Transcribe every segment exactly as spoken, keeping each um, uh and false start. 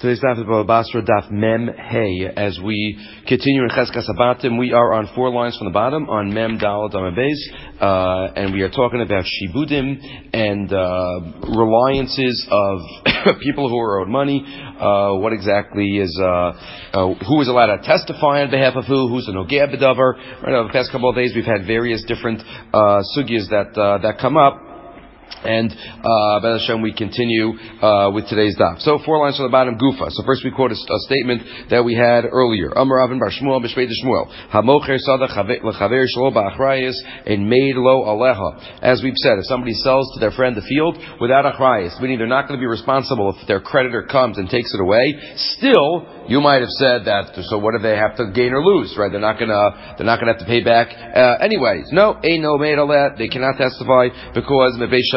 Today's daf is Baba Basra daf Mem Hey. As we continue in Cheskas Abatim, we are on four lines from the bottom on Mem Dalad Amabez, uh, and we are talking about shibudim and uh, reliances of people who are owed money. Uh, what exactly is uh, uh, who is allowed to testify on behalf of who? Who's a nogea b'davar? Right now, the past couple of days, we've had various different uh, sugyas that uh, that come up. And uh B'ez Hashem, we continue uh with today's daf. So four lines from the bottom, Gufa. So first we quote a, a statement that we had earlier. Amar Avin Bar Shmuel B'Shvei Shmuel Hamocher Sada L'Chaver Shlo Ba'Achrayis and Made Lo Aleha. As we've said, if somebody sells to their friend the field without achrayis, meaning they're not going to be responsible if their creditor comes and takes it away, still you might have said that. So what do they have to gain or lose? Right? They're not going to they're not going to have to pay back. Uh, anyways, no, ain't no made Aleh. They cannot testify because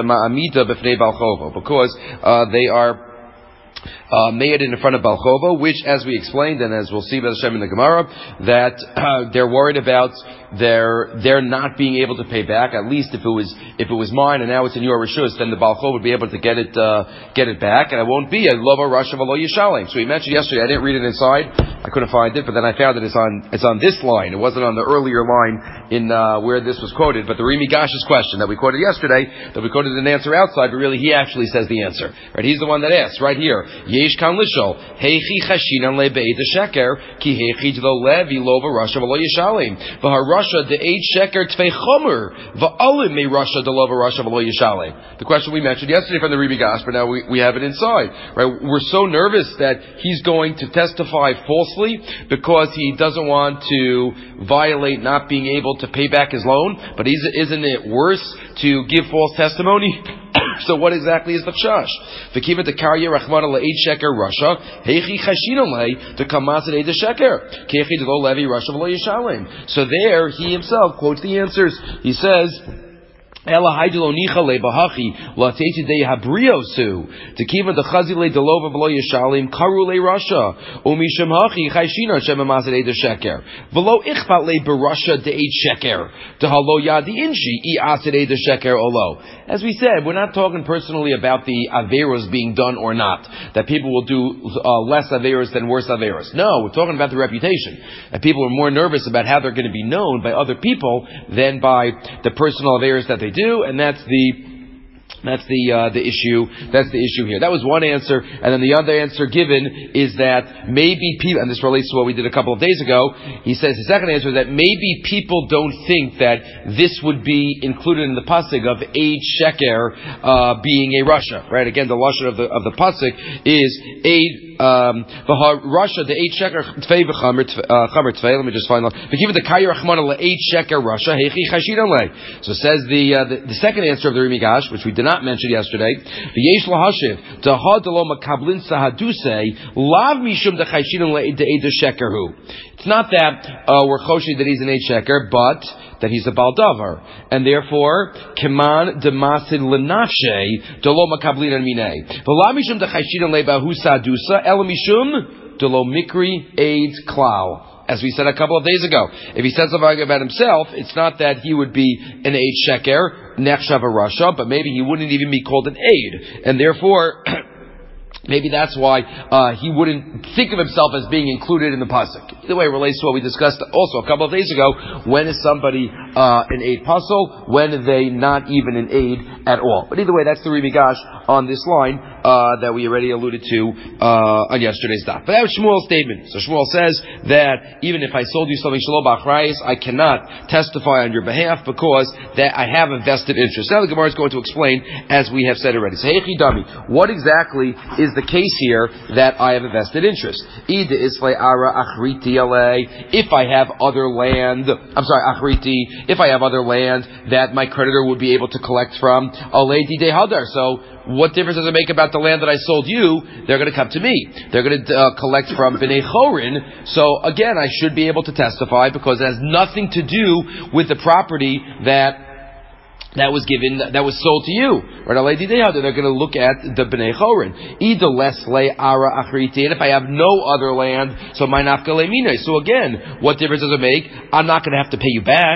because uh, they are Uh, made in front of Balchova, which, as we explained, and as we'll see by the Shem in the Gemara, that uh, they're worried about their their not being able to pay back. At least if it was if it was mine and now it's in your rishus, then the Balchova would be able to get it uh, get it back, and it won't be a lova rasha v'lo yishalem. So we mentioned yesterday. I didn't read it inside. I couldn't find it, but then I found that it's on it's on this line. It wasn't on the earlier line in uh, where this was quoted. But the Rimi Gash's question that we quoted yesterday, that we quoted an answer outside, but really he actually says the answer. Right? He's the one that asked right here. Yesh kan lishol heichi chashinan lebeid sheker ki heichi lo levi lova rasha v'lo yishalem v'ha rasha de'ed sheker tvei chomer v'alim me rasha de lova rasha v'lo yishalem. The question we mentioned yesterday from the Rebbe Gash, but now we, we have it inside. Right? We're so nervous that he's going to testify falsely because he doesn't want to violate not being able to pay back his loan. But is, isn't it worse to give false testimony? So what exactly is the chash? V'kiva de karya rachmana le'ed sheker rasha heichi chashinon le de kamas le'ed sheker keichi de lo levi rasha v'lo yishalem. So there he himself quotes the answers. He says, Ela haidelo nicha le bahachi lateti de habriosu tekiva de chazile de lova v'lo yishalim karu le rasha umisham hachi chayshina shem amazedei de sheker v'lo ichpat le barasha de eight sheker de halo yadi inshi I asedei de sheker olo. As we said, we're not talking personally about the averos being done or not, that people will do uh, less averos than worse averos. No, we're talking about the reputation, and people are more nervous about how they're going to be known by other people than by the personal averos that they do, and that's the That's the uh, the issue. That's the issue here. That was one answer, and then the other answer given is that maybe people, and this relates to what we did a couple of days ago. He says the second answer is that maybe people don't think that this would be included in the pasuk of eight sheker uh, being a rasha. Right? Again, the lashon of the of the pasuk is eight. Um, Russia, the eight sheker tvei v'chamer chamer tvei. Let me just find out. But give it the kayer achmana le eight sheker Russia heichi chashidan le. So says the, uh, the the second answer of the Rimi Gash, which we did not mention yesterday. V'yesh lahashiv dehad lo makablin sahadusei lav mishum de chashidan le de eight sheker hu. It's not that uh, we're choshi that he's an eight sheker, but that he's a baldavar, and therefore keman demasid lenafshe delo makablin and minei v'la mishum de chashidan le bahu sadusa el mishum delo mikri aids klau. As we said a couple of days ago, if he says something about himself, it's not that he would be an eight sheker nechshav a rasha, but maybe he wouldn't even be called an aid, and therefore maybe that's why uh, he wouldn't think of himself as being included in the pasuk. Either way, it relates to what we discussed also a couple of days ago. When is somebody uh, an aid puzzle? When are they not even an aid at all? But either way, that's the Rimi Gash on this line uh, that we already alluded to uh, on yesterday's daf. But that was Shmuel's statement. So Shmuel says that even if I sold you something shelo b'achrayis, I cannot testify on your behalf because that I have a vested interest. Now the Gemara is going to explain, as we have said already. So heichi dami, what exactly is the case here that I have a vested interest? If I have other land, I'm sorry, achriti, if I have other land that my creditor would be able to collect from, so what difference does it make about the land that I sold you? They're going to come to me. They're going to uh, collect from Bnei Chorin. So again, I should be able to testify because it has nothing to do with the property that that was given, that was sold to you. Right? They're going to look at the Bnei Chorin. Either lesle ara achriti, and if I have no other land, so my nafka lemina. So again, what difference does it make? I'm not going to have to pay you back.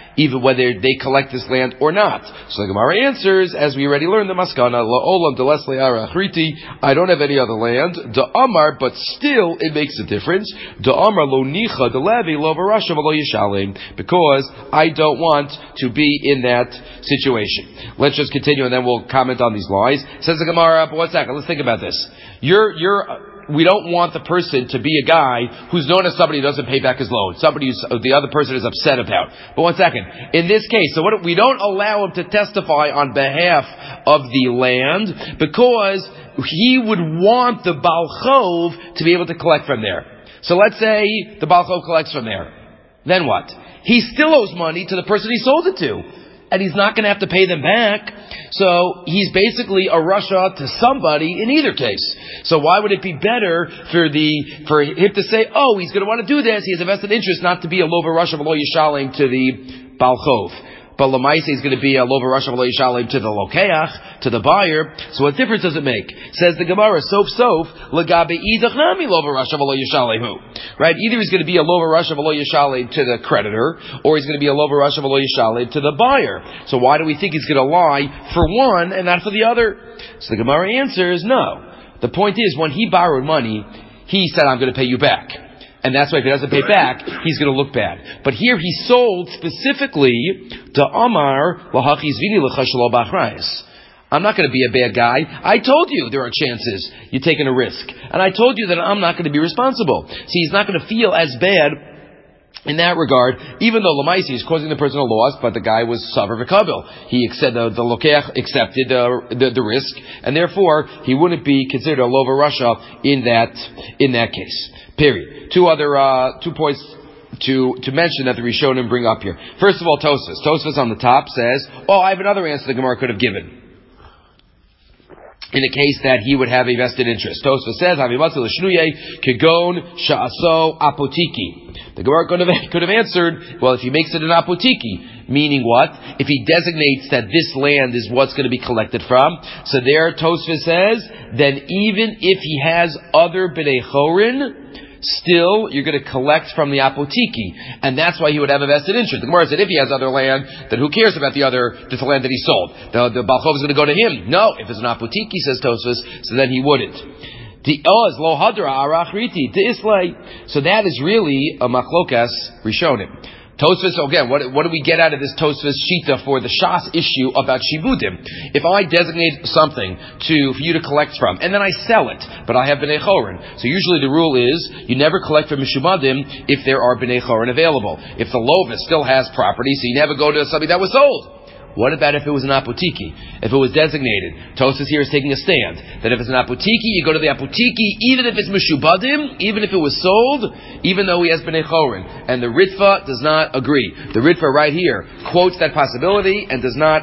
even whether they collect this land or not. So the Gemara answers, as we already learned, the Maskana, La'olam Delesle Ara Achriti, I don't have any other land, Da Amar, but still it makes a difference, Da Amar Lo Nicha Delevi Lo Varasha V'Lo Yishalim, because I don't want to be in that situation. Let's just continue and then we'll comment on these lies. Says the Gemara, but one second, let's think about this. You're, you're, we don't want the person to be a guy who's known as somebody who doesn't pay back his loan, somebody who's, the other person is upset about. But one second, in this case, so what, we don't allow him to testify on behalf of the land because he would want the Baal Chov to be able to collect from there. So let's say the Baal Chov collects from there. Then what? He still owes money to the person he sold it to. And he's not going to have to pay them back. So he's basically a Russia to somebody in either case. So why would it be better for the for him to say, oh, he's going to want to do this, he has a vested interest not to be a Lova Russia V'lo Yishalim to the Baal Chov. But Lamaise is going to be a Lova Russia V'lo Yishalim to the Lokeach, to the buyer. So what difference does it make? Says the Gemara, Sof Sof, Lagabe Idach Nami Lova Russia V'lo Yishalim. Right? Either he's going to be a Lova Russia V'lo Yishalim to the creditor, or he's going to be a Lova Russia V'lo Yishalim to the buyer. So why do we think he's going to lie for one and not for the other? So the Gemara answers, no. The point is, when he borrowed money, he said, I'm going to pay you back. And that's why if he doesn't pay back, he's going to look bad. But here he sold specifically to Amar Lahachis Vini L'Chashlo Bachrayis. I'm not going to be a bad guy. I told you there are chances. You're taking a risk. And I told you that I'm not going to be responsible. See, he's not going to feel as bad in that regard, even though Lamaisi is causing the person a loss, but the guy was Savar V'Kabil. He accepted, the, the Lokeach accepted uh, the, the risk, and therefore he wouldn't be considered a Lova Russia in that, in that case. Period. Two other, uh, two points to, to mention that the Rishonim bring up here. First of all, Tosfos. Tosfos on the top says, oh, I have another answer the Gemara could have given. In the case that he would have a vested interest. Tosfos says, Kegon Sha'aso Apotiki. The Gemara could have, could have answered, well, if he makes it an Apotiki, meaning what? If he designates that this land is what's going to be collected from, so there Tosfos says, then even if he has other B'nei Chorin, still, you're going to collect from the apotiki, and that's why he would have a vested interest. The Gemara said, if he has other land, then who cares about the other, the land that he sold? The, the Baal Chov is going to go to him. No, if it's an apotiki, says Tosfos, so then he wouldn't. The oz lo hadra arachriti to islay. So that is really a machlokas rishonim. Tosfos, again, what, what do we get out of this Tosfos Shita for the Shas issue about Shibudim? If I designate something to, for you to collect from, and then I sell it, but I have B'nei Chorin. So usually the rule is, you never collect from Mishubadim if there are B'nei Chorin available. If the Lova still has property, so you never go to something that was sold. What about if it was an apotiki? If it was designated? Tosfos here is taking a stand that if it's an apotiki, you go to the apotiki, even if it's mishubadim, even if it was sold, even though he has b'nei chorin. And the Ritva does not agree. The Ritva right here quotes that possibility and does not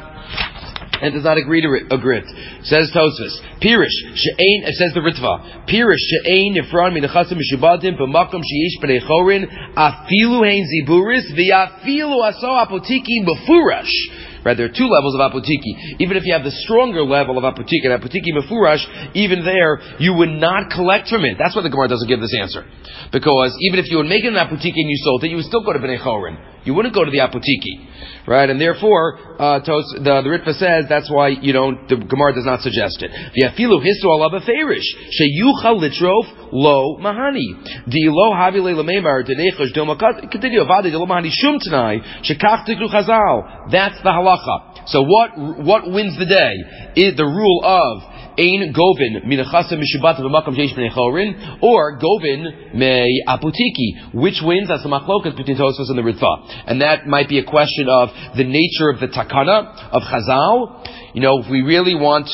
and does not agree to it. Agree. Says Tosfos, Pirish she'ein. It says the Ritva, Pirish she'ein nifran minachasim mishubadim b'makom sheyish b'nei chorin afilu hein ziburis v'afilu aso apotiki b'furash. Right, there are two levels of apotiki. Even if you have the stronger level of apotiki, and apotiki mefurash, even there, you would not collect from it. That's why the Gemara doesn't give this answer. Because even if you would make it an apotiki and you sold it, you would still go to B'nei Chorin. You wouldn't go to the apotiki. Right, and therefore, uh, tos, the, the Ritva says, that's why, you know, the Gemara does not suggest it. The afilu histu ala beferish. Sheyuchal litrof lo mahani. Di lo havi le lamemar denechosh do makat. Continue. Avadi de lo mahani shum tanai. Shekach tikru chazal. That's the halacha. So what, what wins the day? Is the rule of Ein Govin minachasa mishubat v'makam sheish b'nei chorin, or Govin me apotiki. Which wins? That's the machlokas between Tosfos and the Ritva, and that might be a question of the nature of the takana of Chazal. You know, if we really want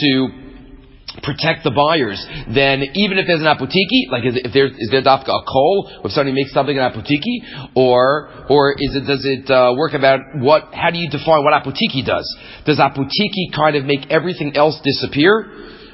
to protect the buyers, then even if there's an apotiki, like is, if there's is there a kol, if somebody makes something an apotiki, or or is it does it uh, work about what? How do you define what apotiki does? Does apotiki kind of make everything else disappear?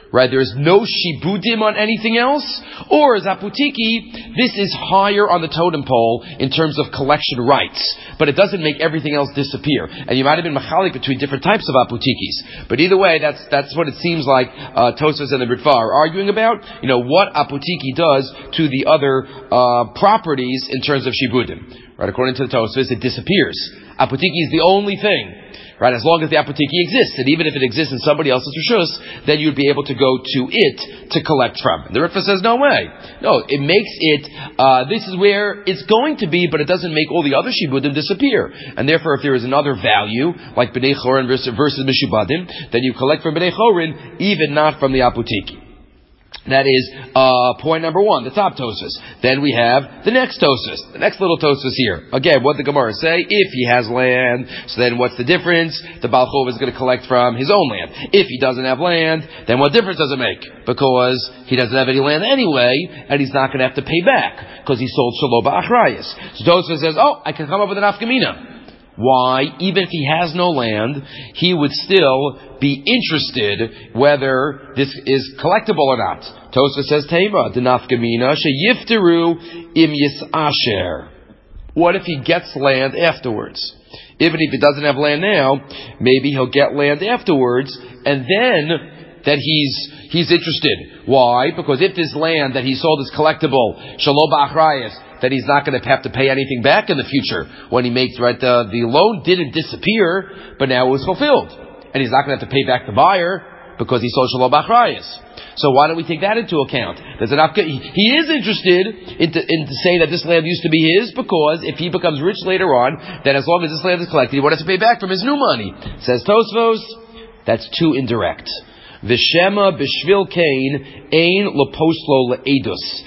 Right, there is no shibudim on anything else, or as apotiki, this is higher on the totem pole in terms of collection rights, but it doesn't make everything else disappear. And you might have been machalik between different types of apotikis, but either way, that's that's what it seems like uh, Tosfos and the Ritva are arguing about. You know what apotiki does to the other uh, properties in terms of shibudim. Right, according to the Tosfos, it disappears. Apotiki is the only thing. Right, as long as the apotiki exists, and even if it exists in somebody else's rishus, then you'd be able to go to it to collect from. And the Ritva says, no way. No, it makes it, uh, this is where it's going to be, but it doesn't make all the other shibudim disappear. And therefore, if there is another value, like b'nei chorin versus, versus mishubadim, then you collect from b'nei chorin, even not from the apotiki. That is uh, point number one, the top Tosfos. Then we have the next Tosfos, the next little Tosfos here. Again, what the Gemara say? If he has land, so then what's the difference? The Baal Chov is going to collect from his own land. If he doesn't have land, then what difference does it make? Because he doesn't have any land anyway, and he's not going to have to pay back because he sold Shelo Ba'achrayus. So Tosfos says, oh, I can come up with an afkamina. Why? Even if he has no land, he would still be interested whether this is collectible or not. Tosfos says, Tema, the nafkamina, sheyifteru im yisasher. What if he gets land afterwards? Even if he doesn't have land now, maybe he'll get land afterwards, and then that he's he's interested. Why? Because if his land that he sold is collectible, shelo ba'achrayus, that he's not going to have to pay anything back in the future when he makes, right, the, the loan didn't disappear, but now it was fulfilled. And he's not going to have to pay back the buyer because he sold Shelo Ba'achrayus. So why don't we take that into account? There's enough, he is interested in to, in to say that this land used to be his, because if he becomes rich later on, then as long as this land is collected, he won't have to pay back from his new money. Says Tosfos, that's too indirect. V'shema b'shvil kain ein leposlo le'edus.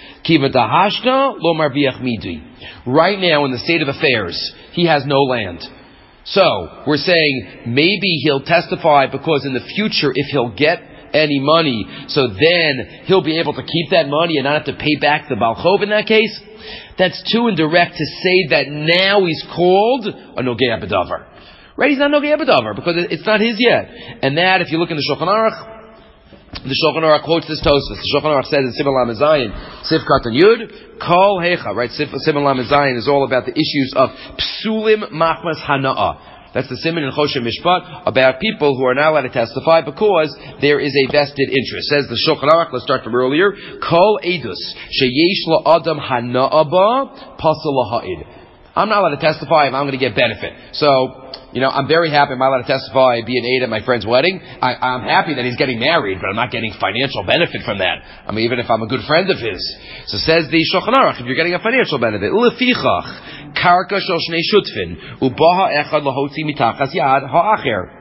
Right now, in the state of affairs, he has no land. So, we're saying maybe he'll testify because in the future, if he'll get any money, so then he'll be able to keep that money and not have to pay back the Baal Chov in that case. That's too indirect to say that now he's called a Nogea B'davar. Right? He's not Nogea B'davar because it's not his yet. And that, if you look in the Shulchan Aruch, the Shulchan Aruch quotes this Tosfos. The Shulchan Aruch says in Siman Lamed Zayin, Sif Katan Yud, Kol Hecha, right? Siman Lamed Zayin is all about the issues of Psulim Machmas Hana'ah. That's the Siman in Choshen Mishpat about people who are not allowed to testify because there is a vested interest. Says the Shulchan Aruch, let's start from earlier, Kol Edus, Sheyesh La Adam Hana'ah Ba, Pasal Ha'id. I'm not allowed to testify if I'm going to get benefit. So, you know, I'm very happy I'm allowed to testify, be an aide at my friend's wedding. I, I'm happy that he's getting married, but I'm not getting financial benefit from that. I mean, even if I'm a good friend of his. So says the Shulchan Aruch, if you're getting a financial benefit, Lefichach, Karka Shel Shnei Shutfin, Ubaha Echad Lahotzi Mitachas Yad Ha'acher.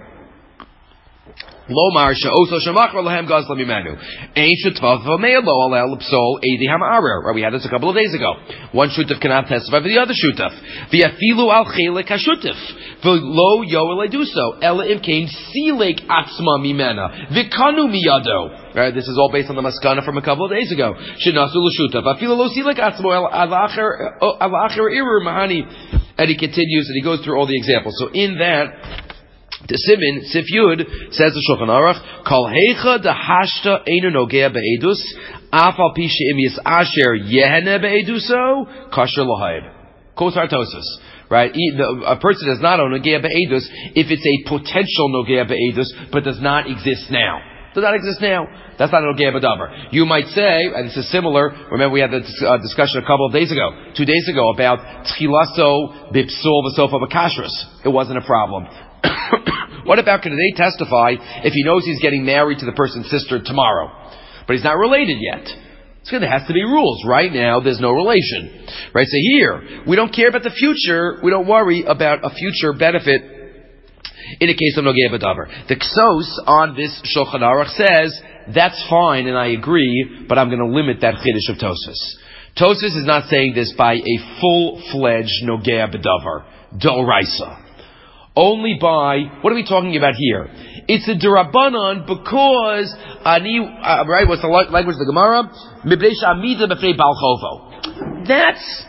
Lomar she'oso shemachar lehem gazla mimenu. Ein shutvav v'meilo alel psol eidi hamarer. Right, we had this a couple of days ago. One shutaf cannot testify for the other shutaf. V'yafilu al chelik hashutaf. V'lo yoel eduso. Ela imkein silek atzma mimena. V'kanu miyado. Right, this is all based on the maskana from a couple of days ago. Shenasu l'shutaf. Afilu lo silek atzmo el alacher alacher irur mahani. And he continues and he goes through all the examples. So in that, the Simin, Sif Yud, says the Shulchan Aruch, Kol Heicha de Hashta Einu Nogea Be'edus, Afal Pi She'im Yis'asher Yehene Be'eduso, Kasher L'haib. Quotes our Tosfos. Right? A person does not own Nogea Be'edus if it's a potential Nogea Be'edus, but does not exist now. Does not exist now. That's not a Nogea B'davar. You might say, and this is similar, remember we had the uh, discussion a couple of days ago, two days ago, about Tchilaso Bipsul V'sofa B'kashrus. It wasn't a problem. What about, can they testify if he knows he's getting married to the person's sister tomorrow, but he's not related yet? So there has to be rules. Right now, there's no relation. Right? So here, we don't care about the future. We don't worry about a future benefit in a case of Nogea B'davar. The Ksos on this Shulchan Aruch says, that's fine, and I agree, but I'm going to limit that Chiddush of Tosfos. Tosfos is not saying this by a full-fledged Nogea B'davar, D'oraisa. Only by, what are we talking about here? It's a Durabanan because, ani, uh, right, what's the language of the Gemara? Mibnei she'amida b'fnei Baal Chovo. That's,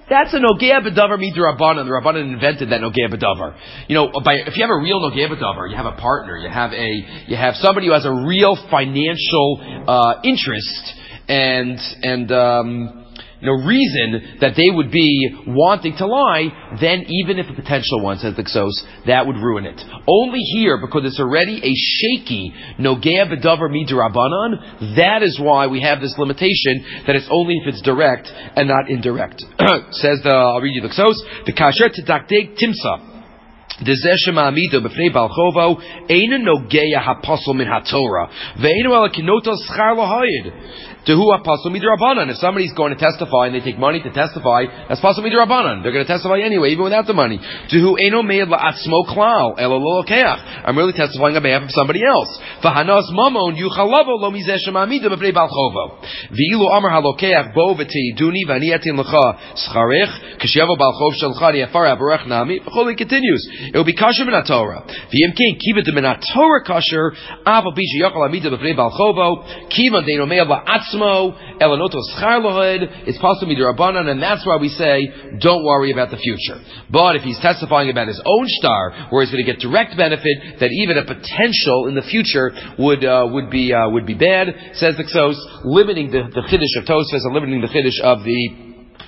That's a Nogea B'davar Midrabanan. The Rabbanan invented that Nogea B'davar. You know, by, if you have a real Nogea B'davar, you have a partner, you have a, you have somebody who has a real financial, uh, interest and, and, um, no reason that they would be wanting to lie, then even if a potential one, says the Ksos, that would ruin it. Only here, because it's already a shaky Nogea B'davar Midrabanan, that is why we have this limitation that it's only if it's direct and not indirect. Says the, I'll read you the Ksos, the Kasher Tidakdeg Timsa. Dezeshem Amido b'fnei Balchovo Eina Nogea Hapasul min HaTorah Ve'enu Ela Kinoto Schar Lahayid Tehu Hapasul Midrabanan. If somebody's going to testify and they take money to testify, that's Pasul Midrabanan. They're going to testify anyway, even without the money. Tehu Eino Meid La'atzmo Klal Ela Lo Lokeach. I'm really testifying on behalf of somebody else. V'hanos Mamon Yuchalavo Lo Mizeshem Amido b'fnei Balchovo Ve'ilu Amar HaLokeach Bo V'teiduni V'ani Atin L'cha Scharich K'shevo Balchov Shalcha Ni'afar Abarech Nami. V'chol continues. It will be kasher min Torah. V'yimkin kibbut min Torah kasher. Aval bi sheyachal amida b'fnei balchovo. Kivan deino me'el la'atzmo elanoto schar lohid. It's possible midrabanan, and that's why we say don't worry about the future. But if he's testifying about his own star, where he's going to get direct benefit, that even a potential in the future would uh, would be uh, would be bad. Says the Ksos, limiting the, the chiddush of Tosfos and limiting the chiddush of the.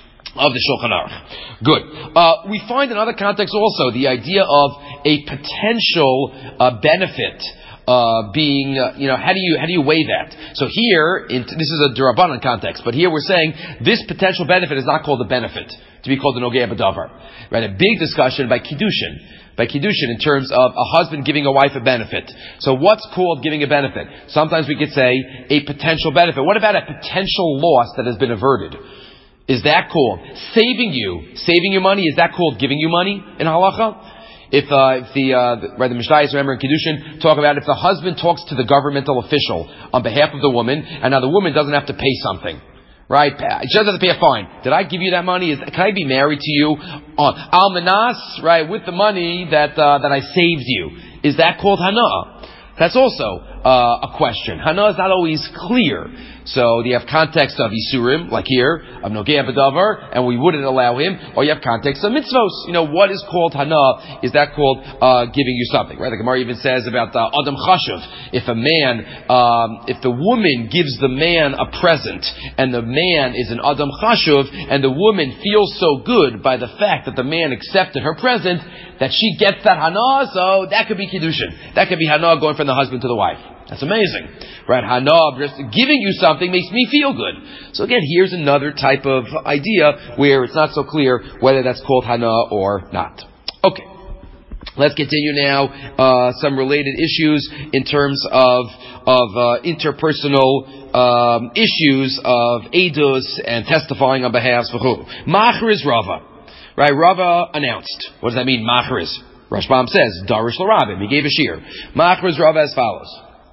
Of the Shulchan Aruch. Good. Uh, we find in other contexts also the idea of a potential uh, benefit uh, being, uh, you know, how do you how do you weigh that? So here, in, this is a Durabanan context, but here we're saying this potential benefit is not called a benefit, to be called a Nogea B'davar. Right? A big discussion by Kiddushin. By Kiddushin in terms of a husband giving a wife a benefit. So what's called giving a benefit? Sometimes we could say a potential benefit. What about a potential loss that has been averted? Is that called saving you, saving your money? Is that called giving you money in halacha? If, uh, if the, uh, the, right, the Mishnayos, remember in Kiddushin, talk about if the husband talks to the governmental official on behalf of the woman, and now the woman doesn't have to pay something. Right? She doesn't have to pay a fine. Did I give you that money? Is, can I be married to you on almanas, right, with the money that, uh, that I saved you? Is that called hana? That's also, uh, a question. Hana is not always clear. So you have context of Isurim, like here, of Nogea B'davar, and we wouldn't allow him, or you have context of mitzvos. You know, what is called Hana? Is that called uh, giving you something? Right? The Gemara even says about uh, Adam Chashuv. If a man, um, if the woman gives the man a present, and the man is an Adam Chashuv, and the woman feels so good by the fact that the man accepted her present, that she gets that Hana, so that could be Kiddushin. That could be Hana going from the husband to the wife. That's amazing. Right? Hana, just giving you something makes me feel good. So again, here's another type of idea where it's not so clear whether that's called Hana or not. Okay. Let's continue now. Uh, some related issues in terms of, of, uh, interpersonal, um, issues of edus and testifying on behalf of who? Machriz Rava. Right? Rava announced. What does that mean? Machriz. Rashbam says, Darish l'Ravim. He gave a shear. Machriz Rava as follows.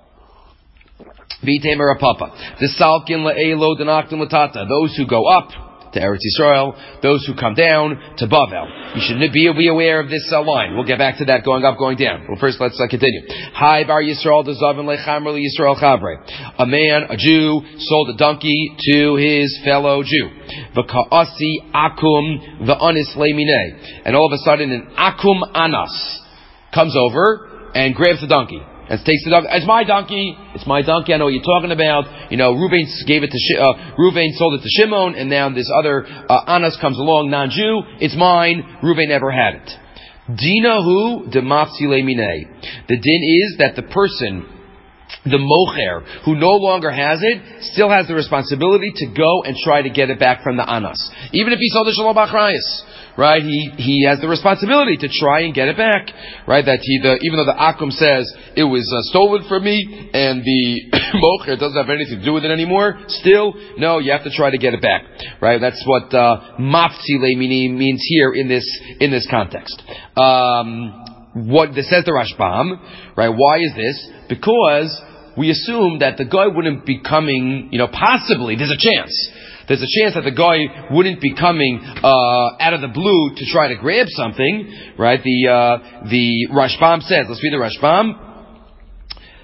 V'itemer apapa. Desalkin la'elo denaktim latata. Those who go up to Eretz Yisrael, those who come down to Bavel. You should be, be aware of this uh, line. We'll get back to that, going up, going down. Well, first let's uh, continue. Hi bar Yisrael dezavin lechamr li Yisrael chavre. A man, a Jew, sold a donkey to his fellow Jew. V'ka'asi akum v'anis le'minei. And all of a sudden an akum anas comes over and grabs the donkey. And takes the donkey. It's my donkey. It's my donkey. I know what you're talking about. You know, Reuven gave it to Sh- uh, Reuven sold it to Shimon, and now this other uh, Anas comes along, non-Jew. It's mine. Reuven never had it. Dinahu demafsi le'minei. The din is that the person, the mocher, who no longer has it, still has the responsibility to go and try to get it back from the Anas, even if he sold it shalom b'achrayis. Right, he he has the responsibility to try and get it back. Right, that he the even though the akum says it was uh, stolen from me, and the mocher doesn't have anything to do with it anymore. Still, no, you have to try to get it back. Right, that's what mafzi le'mini means here in this in this context. Um, what this says the Rashbam. Right, why is this? Because we assume that the guy wouldn't be coming. You know, possibly there's a chance. There's a chance that the guy wouldn't be coming uh, out of the blue to try to grab something, right? The uh, the Rashbam says, let's read the Rashbam.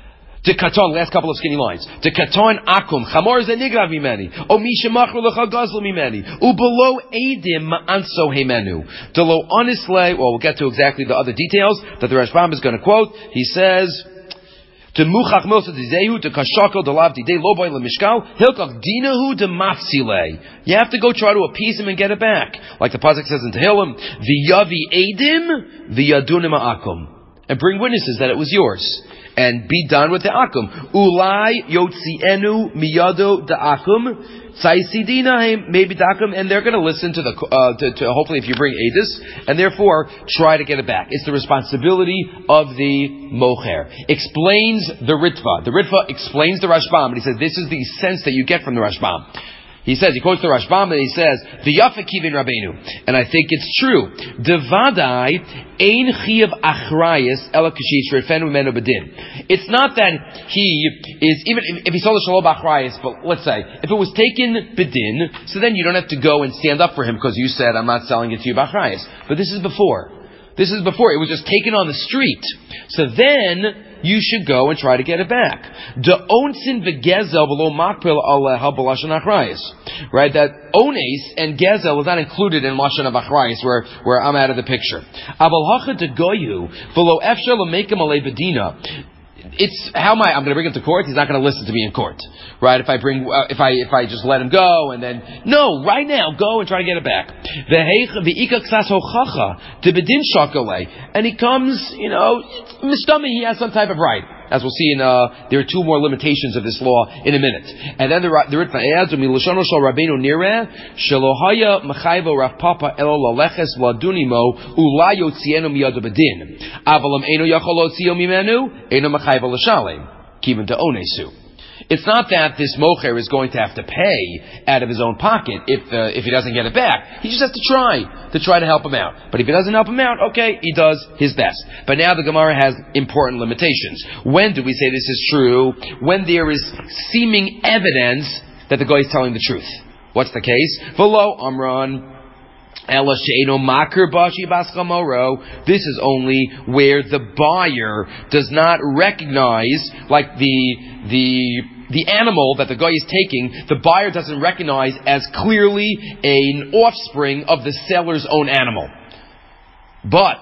De katon, last couple of skinny lines. De katon akum, chamor zenigrav mimeni, o mishemachru lecha gazlu mimeni, u below edim anso hemenu. De lo honestly, well, we'll get to exactly the other details that the Rashbam is going to quote. He says, to muchach milsa dizehu, to kashako, de lav didei loboy lemishkal, hilkach dinahu de mafsile. You have to go try to appease him and get it back. Like the pasuk says in Tehillim, v'yavi edim, v'yadunim akum. And bring witnesses that it was yours. And be done with the akum. Ulai yotzienu miyado the akum. Tzaisidinaim maybe the akum, and they're going to listen to the uh, to, to hopefully if you bring edus, and therefore try to get it back. It's the responsibility of the mocher. Explains the Ritva. The Ritva explains the Rashbam, and he says this is the sense that you get from the Rashbam. He says, he quotes the Rashbam, and he says, "V'yafa kivin Rabbeinu," and I think it's true. Devadai ein chiyav achrayis ela kashish refenu menu bedin. It's not that he is even if, if he sold a shalom achrayis, but let's say if it was taken bedin, so then you don't have to go and stand up for him because you said I'm not selling it to you b'achrayis. But this is before. This is before it was just taken on the street. So then you should go and try to get it back. Right? That ones and gezel was not included in lashon of achrayis, where where I'm out of the picture. It's how am I? I'm going to bring him to court. He's not going to listen to me in court, right? If I bring, uh, if I if I just let him go and then no, right now, go and try to get it back. And he comes, you know, mistama. He has some type of right. As we'll see in, uh, there are two more limitations of this law in a minute. And then the the Ritva adds, "Milashono shel Rabbeinu nireh shelohaya mechayvo Rav Papa elo laleches ladunimo ulay yotzienu miyad bedin. Avalam eno yachol lotzio mimenu eno mechayvo l'shalem kiven to onesu." It's not that this mocher is going to have to pay out of his own pocket if uh, if he doesn't get it back. He just has to try to try to help him out. But if he doesn't help him out, okay, he does his best. But now the Gemara has important limitations. When do we say this is true? When there is seeming evidence that the guy is telling the truth. What's the case? V'lo amran. This is only where the buyer does not recognize, like the the the animal that the guy is taking, the buyer doesn't recognize as clearly an offspring of the seller's own animal. But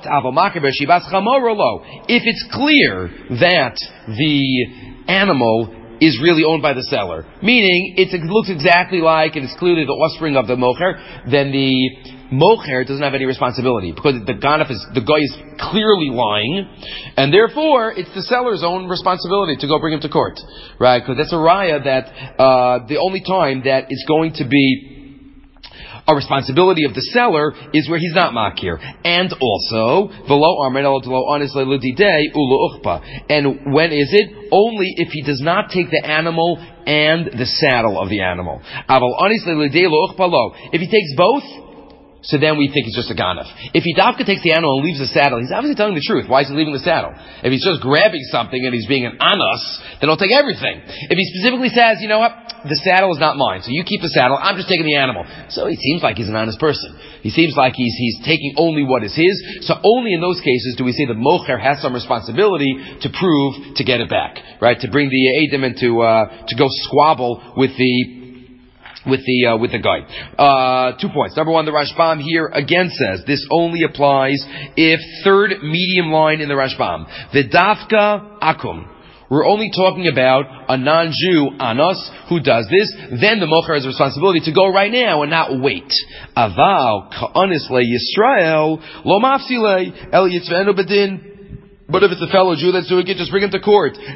if it's clear that the animal is really owned by the seller, meaning it's, it looks exactly like and it's clearly the offspring of the mocher, then the mocher doesn't have any responsibility because the ganaf is the guy is clearly lying, and therefore it's the seller's own responsibility to go bring him to court, right? Because that's a raya that uh, the only time that it's going to be a responsibility of the seller is where he's not makir, and also v'lo amrin elo lo honest le'ludidei ulu uchpa. And when is it? Only if he does not take the animal and the saddle of the animal. Aval honest le'ludidei lo uchpa lo. If he takes both, so then we think he's just a ganaf. If he dafka takes the animal and leaves the saddle, he's obviously telling the truth. Why is he leaving the saddle? If he's just grabbing something and he's being an anas, then he'll take everything. If he specifically says, you know what, the saddle is not mine, so you keep the saddle, I'm just taking the animal. So he seems like he's an honest person. He seems like he's he's taking only what is his. So only in those cases do we say the mocher has some responsibility to prove to get it back, right? To bring the edim and to uh, to go squabble with the. With the uh, with the guy. Uh, two points. Number one, the Rashbam here again says this only applies if third medium line in the Rashbam. V'dafka akum. We're only talking about a non-Jew anos who does this. Then the mocher has a responsibility to go right now and not wait. Aval ka'anis le Yisrael lo mafsile el yitzvenu bedin. But if it's a fellow Jew that's doing it, just bring him to court. Because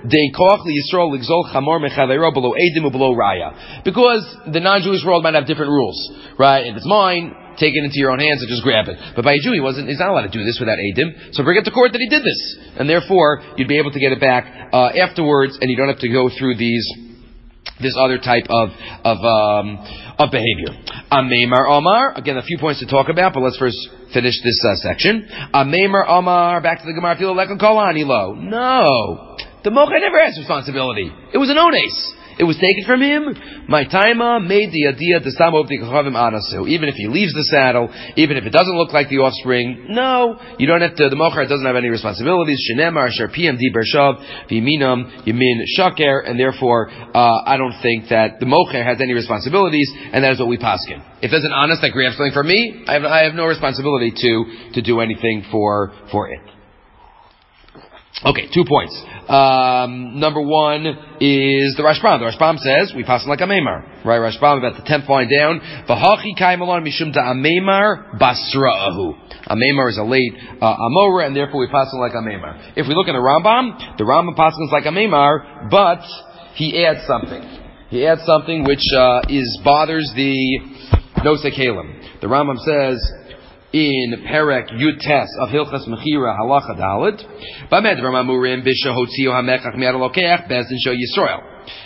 the non-Jewish world might have different rules, right? If it's mine, take it into your own hands and just grab it. But by a Jew, he wasn't, he's not allowed to do this without Eidim. So bring it to court that he did this. And therefore, you'd be able to get it back uh, afterwards, and you don't have to go through these this other type of of um, of behavior. Ameimar Omar, again, a few points to talk about, but let's first finish this uh, section. Ameimar Omar, back to the Gemara. Feel like a kolani lo. No, the mocher never has responsibility. It was an ones. It was taken from him. My taima made the idea to stam of the kachavim anasu. Even if he leaves the saddle, even if it doesn't look like the offspring, no, you don't have to. The mocher doesn't have any responsibilities. Shenemar asher pm di bershav v'yiminam yamin shaker, and therefore uh, I don't think that the mocher has any responsibilities, and that is what we paskin. If there's an honest that grabs something from me, I have, I have no responsibility to to do anything for for it. Okay, two points. Um, number one is the Rashbam. The Rashbam says we pass like a meimar, right? Rashbam about the tenth line down. V'hachi kaimalon mishum da ameimar basra'ahu. A meimar is a late uh, amora, and therefore we pass like a meimar. If we look at the Rambam, the Rambam passes like a meimar, but he adds something. He adds something which uh, is bothers the nosek halim. The Rambam says in Perek Yutes of Hilchas Mechira Halacha Dalet, Bamed Ramamurim Bishahotziu Hamechach Miad Lokeach Bezdin Sho Yisrael.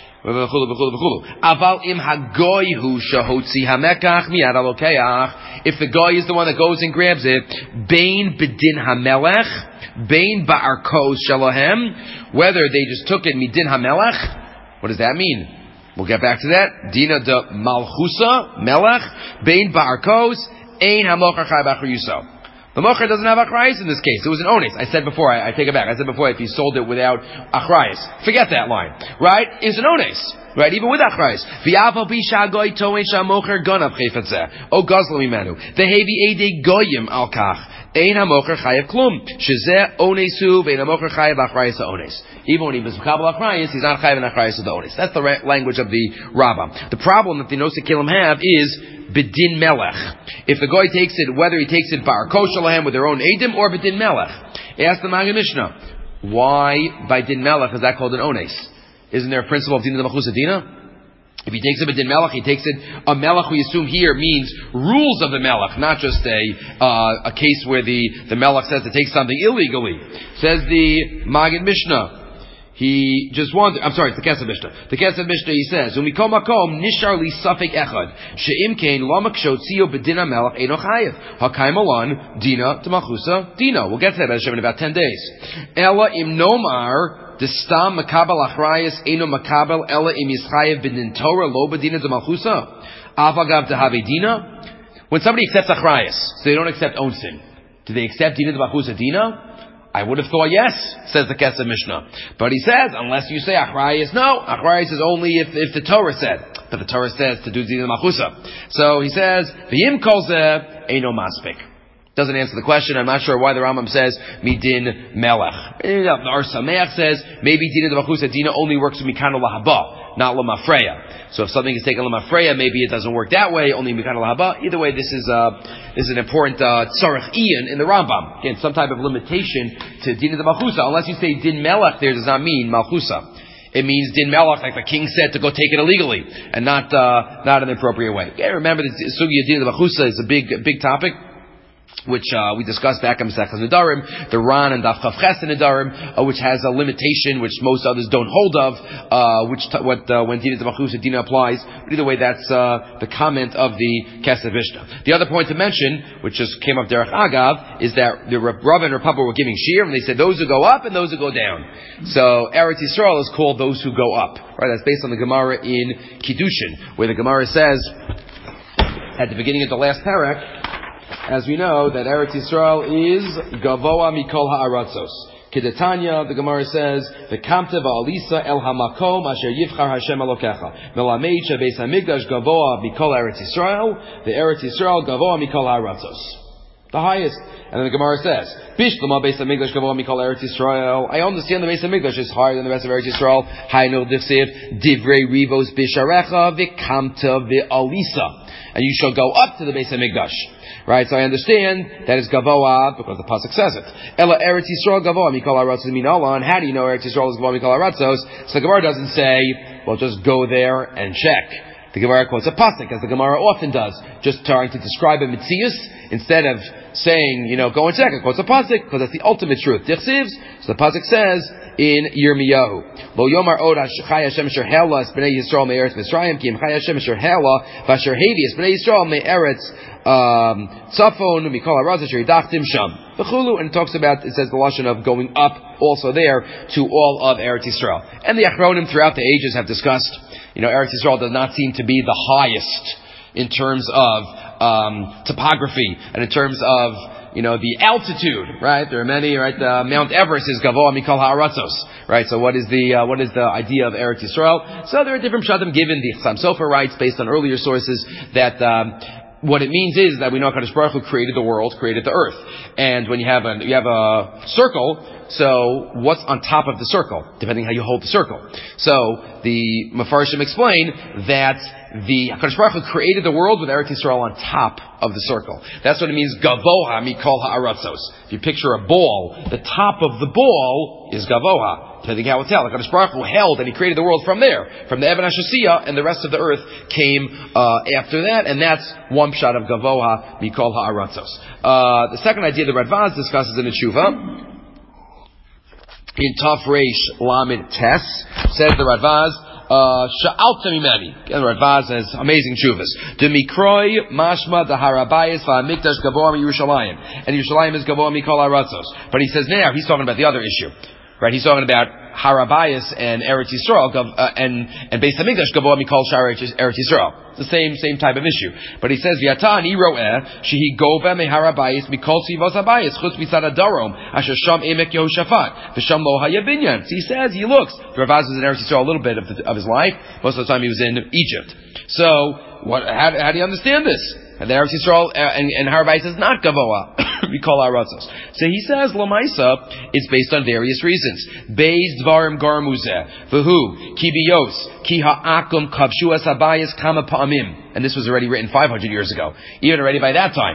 Aval im hagoy hu shahotzi hamekach miad alokeach. If the guy is the one that goes and grabs it, bein bedin hamelech, bein ba'arkos shalahem, whether they just took it midin hamelech, what does that mean? We'll get back to that. Dina de malchusa melech, bein ba'arkos. Ein hamocher chai b'achar yuso. The mocher doesn't have achrayis in this case. It was an ones. I said before, I, I take it back. I said before, if he sold it without achrayis, forget that line. Right? It's an ones. Right? Even with achrayis. V'yaval bisha goy toin shamocher gonav chayfatzeh. O gazlo mimenu. Vehevi ede goyim al kach. Ein hamocher chayav klum. Shezeh onesu ve'ein hamocher chayav achrayis ha'ones. Even when he was mekabel achrayis, he's not chayav in achrayis of the ones. That's the ra- language of the Rambam. The problem that the nosek kilim have is B'din melech. If the guy takes it, whether he takes it bar koshalahem with their own edim or b'din melech. Ask the Magen Mishnah, why by din melech is that called an ones? Isn't there a principle of din de machus adina? If he takes it b'din melech, he takes it a melech. We assume here means rules of the melech, not just a uh, a case where the the melech says to take something illegally. Says the Magen Mishnah. He just wanted, I'm sorry, it's the Kesef Mishnah. The Kesef Mishnah, he says, Umikom makom nishar li safek echad, she'im kein lamak shotzio b'dina melech eino chayev, ha'kaim alan dina t'malchusa dina. We'll get to that in about ten days. Ela im nomar destam makabel achrayas eino makabel ela im yischayev b'din Torah lo b'dina t'malchusa avagav t'have dina. When somebody accepts achrayas, so they don't accept onsin, do they accept dina t'malchusa dina? I would have thought yes, says the Kesef Mishnah. But he says, unless you say achrayis, no, achrayis is only if, if the Torah said. But the Torah says to do dina machusa. So he says, v'yim kol zeh eino maspik. Doesn't answer the question. I'm not sure why the Rambam says midin melech. Our Sameach says maybe dina machusa dina only works with mikano lahaba, not lamafreya. So if something is taken lamafreya, maybe it doesn't work that way. Only mikano lahaba. Either way, this is uh, this is an important tzarech iyan in the Rambam. Again, some type of limitation to dina machusa. Unless you say din melech, there does not mean malchusa. It means din melech, like the king said, to go take it illegally and not uh, not in the appropriate way. Yeah, remember the sugya din machusa is a big big topic, which uh, we discussed back in Masechtas Nedarim, the Ran and Daf Chav Ches in Nedarim, uh, which has a limitation which most others don't hold of, uh, which t- what uh, when Dina D'Machus Dina applies. But either way, that's uh, the comment of the Kesef Mishnah. The other point to mention, which just came up Derech Agav, is that the Rav and Rav Papa were giving shir, and they said those who go up and those who go down. So Eretz Yisrael is called those who go up. Right? That's based on the Gemara in Kiddushin, where the Gemara says at the beginning of the last parak, as we know, that Eretz Yisrael is Gavoa Mikol Ha'aratzos. Kedetanya, the Gemara says, V'kamte va'alisa el hamakom asher yivchar Hashem Elokecha. Melamed shebeis hamikdash Gavoa Mikol Eretz Yisrael. The Eretz Yisrael Gavoa Mikol Ha'aratzos. The highest. And then the Gemara says, Bishlama beis hamikdash Gavoa Mikol Eretz Yisrael. I understand the beis hamikdash is higher than the rest of Eretz Yisrael. Hainu dichsiv divrei rivos bisharecha v'kamte va'alisa. And you shall go up to the beis hamikdash. Right, so I understand that it's Gavoa because the pasuk says it. Ela Eretz Yisrael Gavoa Mikol Ha'aratzos Minala. And how do you know Eretz Yisrael is Gavoa Mikol Ha'aratzos? So the Gemara doesn't say, well, just go there and check. The Gemara quotes a pasuk, as the Gemara often does, just trying to describe a mitzias instead of saying, you know, go and check. It quotes a pasuk because that's the ultimate truth. Dichsivs. So the pasuk says in Yirmiyahu, Lo Yomar Od Chay Hashem Asher Hela Es Bnei Yisrael Me'eretz Mitzrayim Ki Im Chay Hashem Asher Hela V'Asher Hevi Es Bnei Yisrael Me'eretz Tzafon Mikol Ha'arazos Asher Yidachtim Sham V'Chulu. And it talks about, it says the lashon of going up also there to all of Eretz Yisrael. And the Achronim throughout the ages have discussed You know, Eretz Yisrael does not seem to be the highest in terms of um, topography and in terms of, you know, the altitude, right? There are many, right? Uh, Mount Everest is Gavoa Mikol Ha'aratzos, right? So what is the uh, what is the idea of Eretz Yisrael? So there are different pshatim given. The Chassam Sofer writes, based on earlier sources, that um, what it means is that we know HaKadosh Baruch Hu created the world, created the earth, and when you have a you have a circle. So what's on top of the circle, depending how you hold the circle? So the Mefarshim explain that the HaKadosh Baruch Hu created the world with Eretz Yisrael on top of the circle. That's what it means, Gavoha Mikol Ha'aratzos. If you picture a ball, the top of the ball is Gavoha. Depending how it's held. HaKadosh Baruch Hu held and He created the world from there. From the Eben HaShasiyah, and the rest of the earth came uh, after that, and that's one pshat of Gavoha Mikol Ha'aratzos. Uh, the second idea that Radvaz discusses in the Tshuva, in Taf Reish Lamed Tes, says the Radvaz, Sha'alta mimeni. And the Radvaz has amazing tshuvas. De mikroi mashma the harabayis va'amikdash gavoa Yerushalayim. And Yerushalayim is gavoa mikol ha'aratzos. But he says now, he's talking about the other issue. Right? He's talking about Harabayas and Eretz Yisrael, uh, and, and Beis HaMikdash Gavoa Mikol Shar Eretz Yisrael. It's the same, same type of issue. But he says, V'yata ani ro'eh, shehi gova me Harabayas mikol tzivos habayis, chutz misad hadarom, asher sham emek Yehoshaphat, v'sham lo hayabinyan. So he says, he looks. The Ravaz was in Eretz Yisrael a little bit of, the, of his life. Most of the time he was in Egypt. So, what, how, how do you understand this? And the Eretz Yisrael, uh, and, and Harabayis is not Gavoa. We call our Ratzos. So he says, Lamaisa, it's based on various reasons. Beis dvarim garmuzeh, v'hu, ki biyos, ki ha'akum kavshu es habayis kama pa'amim. And this was already written five hundred years ago. Even already by that time.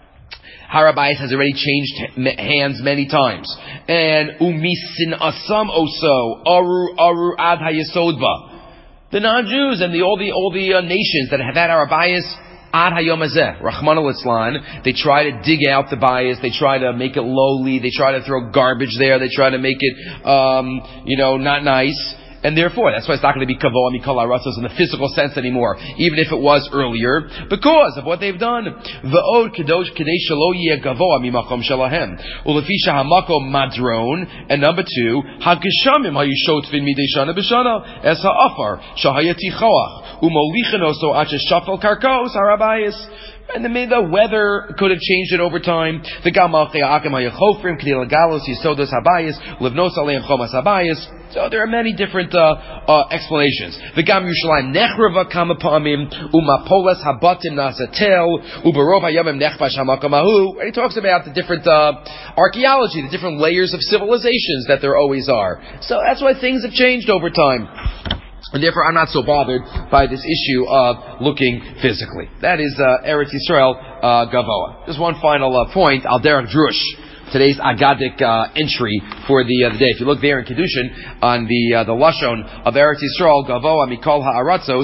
Harabayis has already changed hands many times. And umisin asam oso, aru aru ad hayesodba. The non-Jews and the, all the, all the uh, nations that have had Harabayis, Ad hayom hazeh, Rahman al-Islan, they try to dig out the bias, they try to make it lowly, they try to throw garbage there, they try to make it, um, you know, not nice. And therefore, that's why it's not going to be kavoa mikol ha'aratzos in the physical sense anymore, even if it was earlier, because of what they've done. V'od kadosh kadei shelo yeh gavoa mimakom shelahem. Ulefi shahamakom madron. And number two, hageshamim hayishotvin midei shana b'shana es ha'afar shahayati choach umolichin oso ache shafel karkos harabayis. And then the weather could have changed it over time. The gamal che'akim hayachofrim k'dei lagalos yisodos habayis livnos aleim chomas habayis. So there are many different uh, uh, explanations. V'gam Yerushalayim nechrava kama pa'amim umapoles habatim nasatel uberov hayamim nechvash hamakam ahu. And he talks about the different uh, archaeology, the different layers of civilizations that there always are. So that's why things have changed over time. And therefore, I'm not so bothered by this issue of looking physically. That is uh, Eretz Yisrael uh, Gavoa. Just one final uh, point. Al Derech Drush, today's Agadic uh, entry for the, uh, the day. If you look there in Kedushin on the uh, the lashon of Eretz Yisrael Gavoa Mikol Ha'aratzos,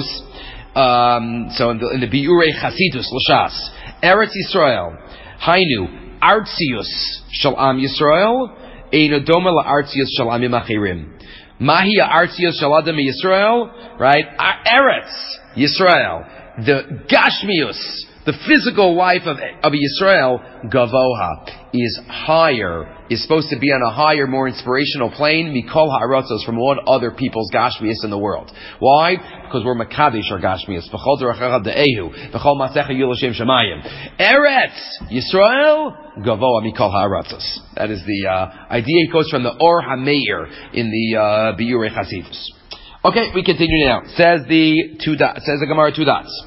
um, so in the, in the Biurei Chasidus L'Shas, Eretz Yisrael Hainu Artzius Shal Am Yisrael Eino Doma LaArtzius Shal Amim Achirim. Mahia Artzios Shaladam Yisrael, right? Eretz Yisrael, the Gashmius, the physical life of of Yisrael, Gavoha, is higher, is supposed to be on a higher, more inspirational plane, Mikol Ha'aratzos, from all other people's Gashmius in the world. Why? Because we're Makadish our Gashmius. V'chol Zerachacha De'ehu, V'chol Masecha Yul Hashem Shemayim. Eretz Yisrael, Gavoa Mikol Ha'aratzos. That is the uh, idea. It goes from the Or HaMeir in the uh, Biurei Chasidus. Okay, we continue now. Says the two dots. Says the Gemara two dots.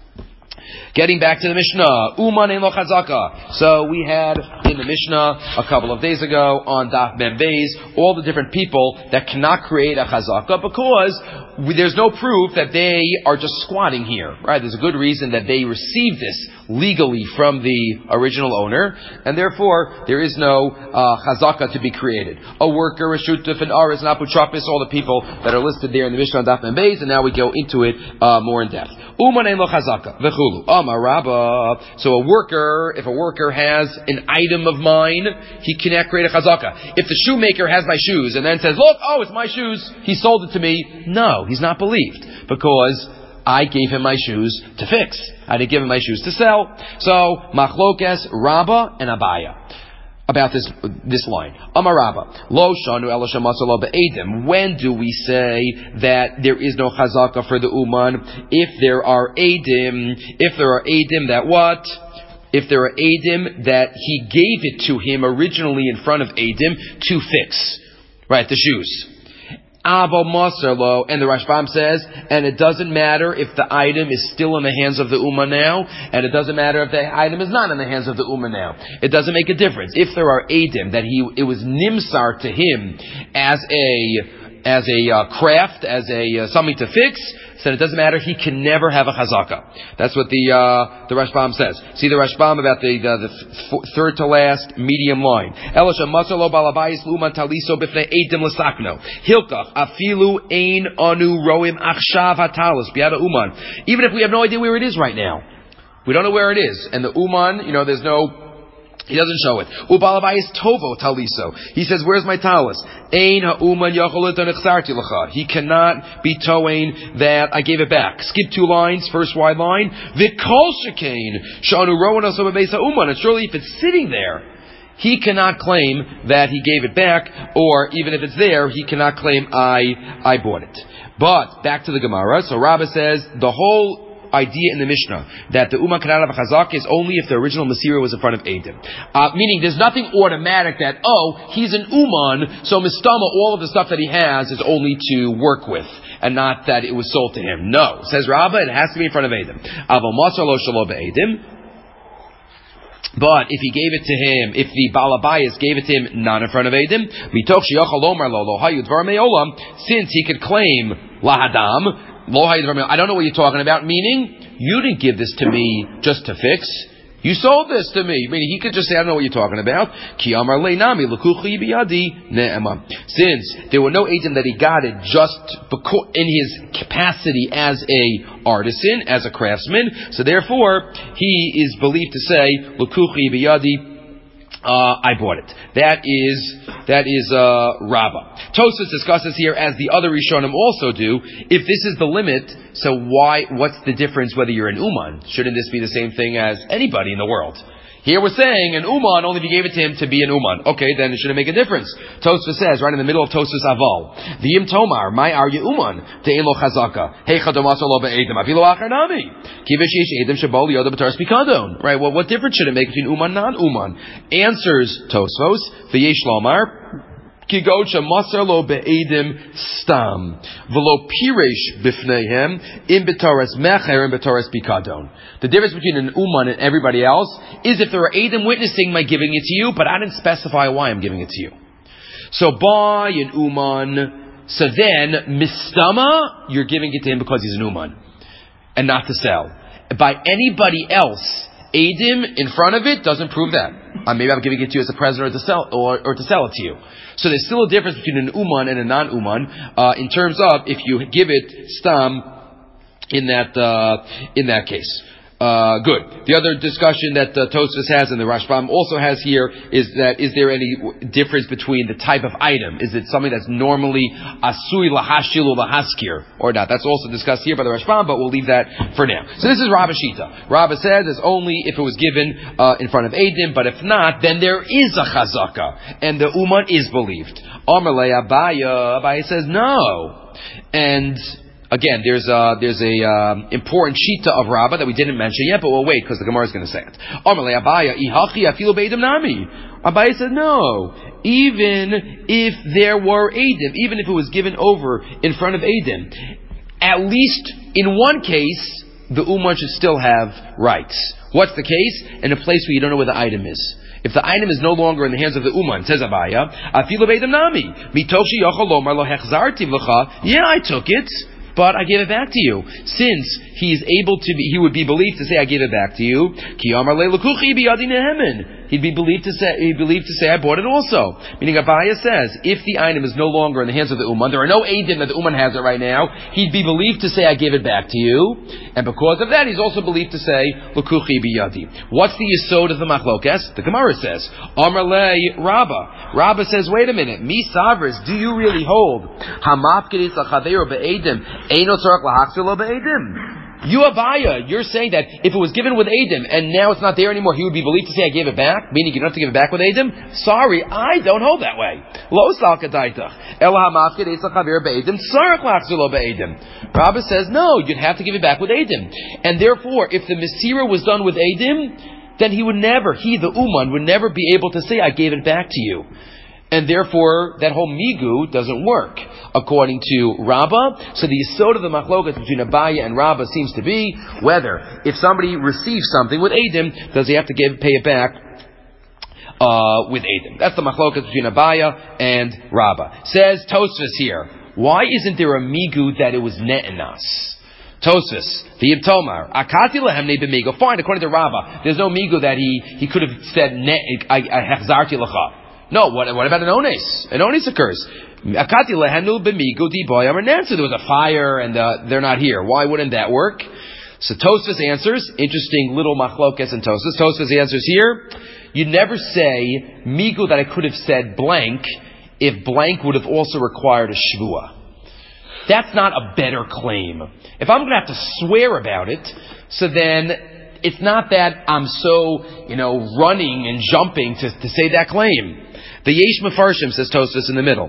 Getting back to the Mishnah, Uman ein lo chazaka. So we had in the Mishnah a couple of days ago on Daf Mem Beis all the different people that cannot create a chazaka because there's no proof that they are just squatting here, right? There's a good reason that they received this legally from the original owner, and therefore there is no uh, chazaka to be created. A worker, a shutuf, an aris, an aputrapis, all the people that are listed there in the Mishnah on Daf Mem Beis, and now we go into it uh, more in depth. Uman ein lo chazaka v'chulu. Amar Rabba. So a worker, if a worker has an item of mine, he cannot create a chazaka. If the shoemaker has my shoes and then says, "Look, oh, it's my shoes," he sold it to me. No, he's not believed because I gave him my shoes to fix. I didn't give him my shoes to sell. So machlokes Rabba and Abaya. about this this line. Amarabba, lo shanu elo shemasa lo be'edim. When do we say that there is no chazaka for the uman? If there are edim, if there are edim that what? If there are edim that he gave it to him originally in front of edim to fix, right? The shoes. Avo Masarlo, and the Rashbam says, and it doesn't matter if the item is still in the hands of the Ummah now, and it doesn't matter if the item is not in the hands of the Ummah now. It doesn't make a difference. If there are Eidim that he, it was Nimsar to him as a, as a uh, craft, as a, uh, something to fix, then it doesn't matter, he can never have a chazaka. That's what the uh, the Rashbam says. See the Rashbam about the the, the f- third to last medium line. Elisha masalo balabayis luman taliso b'fnei eidim l'sakno hilkach afilu ein anu roim achshav hatalis biada uman. Even if we have no idea where it is right now, we don't know where it is, and the uman, you know, there's no. He doesn't show it. Ubalabayis tovo taliso. He says, "Where's my talis?" Ein ha'uman yacholet anichsarti lecha. He cannot be towing that I gave it back. Skip two lines. First wide line. V'kol shekain shanu rowan aso bebeis ha'uman. And surely, if it's sitting there, he cannot claim that he gave it back, or even if it's there, he cannot claim I I bought it. But back to the Gemara. So Rabbah says the whole idea in the Mishnah that the Uman cannot have a chazak is only if the original Masira was in front of Eidim. Uh, meaning there's nothing automatic that, oh, he's an Uman, so Mistama, all of the stuff that he has is only to work with, and not that it was sold to him. No. Says Rabbah, it has to be in front of Eidim. Aval Masar lo shalo be'edim. But if he gave it to him, if the Balabayas gave it to him not in front of Eidim, mitoch sheyachal lomar lo lo hayu dvar me'olam, since he could claim lahadam, I don't know what you're talking about, meaning, you didn't give this to me just to fix. You sold this to me. Meaning, he could just say, I don't know what you're talking about. Since there were no eidim that he got it just in his capacity as a artisan, as a craftsman, so therefore, he is believed to say, Lukuchi biyadi, Uh, I bought it. That is, that is, uh, Rabbah. Tosfos discusses here, as the other Rishonim also do, if this is the limit, so why, what's the difference whether you're an Uman? Shouldn't this be the same thing as anybody in the world? Here we're saying an Uman only if you gave it to him to be an Uman. Okay, then it shouldn't make a difference. Tosfos says, right in the middle of Tosfos Aval, V'yim Tomar, my are you Uman? Te'in lo chazaka. Hey chadomaso lo be'edim. Avilo achar nami. Kivish yesh edim shabo liyoda b'taras pikadon. Right, well, what difference should it make between Uman and non-Uman? Answers Tosfos, V'yesh lomar, Kigocha masar lo be'edim stam. V'lo piresh b'fneihem, im b'taras mecher, im b'taras pikadon. The difference between an Uman and everybody else is if there are Eidim witnessing my giving it to you, but I didn't specify why I'm giving it to you. So by an Uman, so then, Mistama, you're giving it to him because he's an Uman, and not to sell. By anybody else, Eidim in front of it doesn't prove that. Uh, maybe I'm giving it to you as a present or to sell, or, or to sell it to you. So there's still a difference between an Uman and a non-Uman, uh, in terms of if you give it Stam in that, uh, in that case. Uh, good. The other discussion that uh, Tosfos has and the Rashbam also has here is that is there any difference between the type of item? Is it something that's normally asui lahashil or lahaskir or not? That's also discussed here by the Rashbam, but we'll leave that for now. So this is Rabbah Shita. Rabbah says it's only if it was given uh, in front of Eidim, but if not, then there is a chazaka, and the Uman is believed. Amarle Abaya, Abaya says no. And again, there's a, there's a um, important shita of Rabbah that we didn't mention yet, but we'll wait because the Gemara is going to say it. Amalei Abaya, ihachi afilu be'edim nami. Abaya said no. Even if there were Eidim, even if it was given over in front of Eidim, at least in one case, the Uman should still have rights. What's the case? In a place where you don't know where the item is. If the item is no longer in the hands of the Uman, says Abaya, afilu be'edim nami. Mitoshi yochel lomar lo hechzarti v'cha. Yeah, I took it, but I gave it back to you. Since he is able to be, he would be believed to say, I gave it back to you. Ki amar le lukuchi biyadi nehemen. He'd be believed to say, he'd believed to say, I bought it also. Meaning Abaya says, if the item is no longer in the hands of the Uman, there are no Eidim that the Uman has it right now, he'd be believed to say, I gave it back to you. And because of that, he's also believed to say, lukuchi biyadi. What's the yesod of the machlokes? The Gemara says, amar le Rabbah. Rabbah says, wait a minute, mi savris, do you really hold? Hamafkedis lachaveru be'edim, eino tzarach lahachzir lo be'edim. You Abaya, you're saying that if it was given with Eidim and now it's not there anymore, he would be believed to say I gave it back, meaning you don't have to give it back with Eidim? Sorry, I don't hold that way. Lo salkadaitach. Ela hamafkid etzal chavir be'edim tzarech lachzir lo be'edim. Rabbi says, no, you'd have to give it back with Eidim. And therefore, if the Mesira was done with Eidim, then he would never, he, the Uman, would never be able to say, I gave it back to you. And therefore, that whole migu doesn't work, according to Rabbah. So the yesod of the machlokas between Abaya and Rabbah seems to be whether, if somebody receives something with Eidim, does he have to give, pay it back uh, with Eidim? That's the machlokas between Abaya and Rabbah. Says Tosfos here, why isn't there a migu that it was ne'enas? Tosfos, the Yibtomar, akati lehem ne b'migu. Fine, according to Rabbah, there's no migu that he, he could have said, I hechzarti lecha. No, what, what about an ones? An ones occurs. Akati lehenu b'migu di boy amar nansu. There was a fire and uh, they're not here. Why wouldn't that work? So Tosfos answers, interesting little machlokes and Tosfos. Tosfos answers here, you never say migu that I could have said blank if blank would have also required a shvua. That's not a better claim. If I'm going to have to swear about it, so then it's not that I'm so, you know, running and jumping to, to say that claim. The Yesh Mefarshim, says Tosfos in the middle.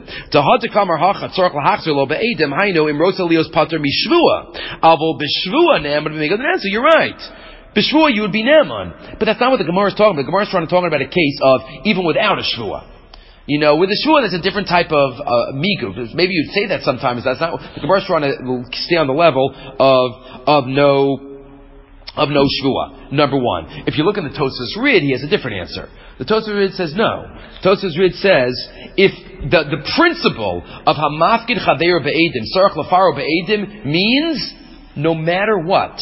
So you're right. B'shvua you would be ne'eman. But that's not what the Gemara is talking about. The Gemara is trying to talk about a case of even without a shvua. You know, with a shvua, there's a different type of uh, migu. Maybe you'd say that sometimes. That's not. The Gemara is trying to stay on the level of of no of no shvua. Number one, if you look in the Tosfos Rid, he has a different answer. The Tosfos Rid says no. Tosfos Rid says if the the principle of hamafkid chaver be'edim sarach lafaro be'edim means no matter what,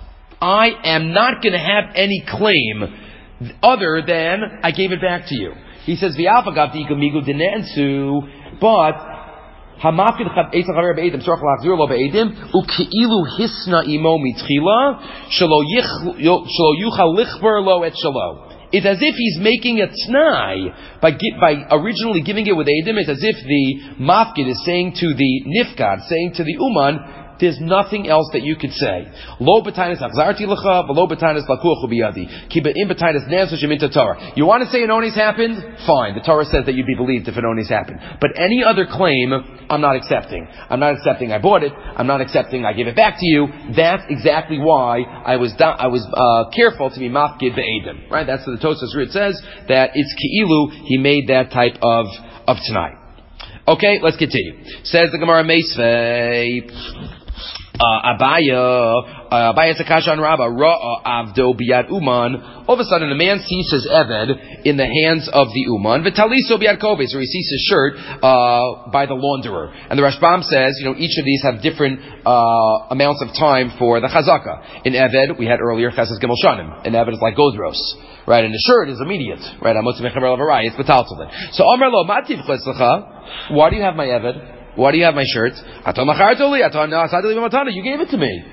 I am not going to have any claim other than I gave it back to you. He says v'alfa gavdi gamigu dinensu, but hamafkid chaver be'edim sarach lachzir lo be'edim u'keilu hisna imo mitchila shelo yuchal lichber lo et shelo. It's as if he's making a t'nai by by originally giving it with Eidim. It's as if the mafkid is saying to the nifkad, saying to the uman, there's nothing else that you could say. Lo b'tainis achzarti lecha, v'lo b'tainis lakuach biyadi. Ki be'im b'tainis nansu sheminta Torah. You want to say an onis happened? Fine. The Torah says that you'd be believed if an onis happened. But any other claim, I'm not accepting. I'm not accepting I bought it. I'm not accepting I give it back to you. That's exactly why I was da- I was uh, careful to be mafkid be'edim. Right? That's what the Tosfos Rid says, that it's ki'ilu, he made that type of, of tonight. Okay, let's continue. Says the Gemara Meisvei. Uh, Abaya, uh, Abaya Sakasha and Rabba, Ra'a Avdo Biyad Uman. All of a sudden, a man sees his Eved in the hands of the Uman, Vitaliso Biyad Koves, or he sees his shirt uh, by the launderer. And the Rashbam says, you know, each of these have different uh, amounts of time for the Chazaka. In Eved, we had earlier Chesed Gimel Shanim. In Eved, it's like Godros. Right, and the shirt is immediate. Right, it's Betaltalin. So, Amar Lo, Mativ Cheslecha, why do you have my Eved? Why do you have my shirt? You gave it to me.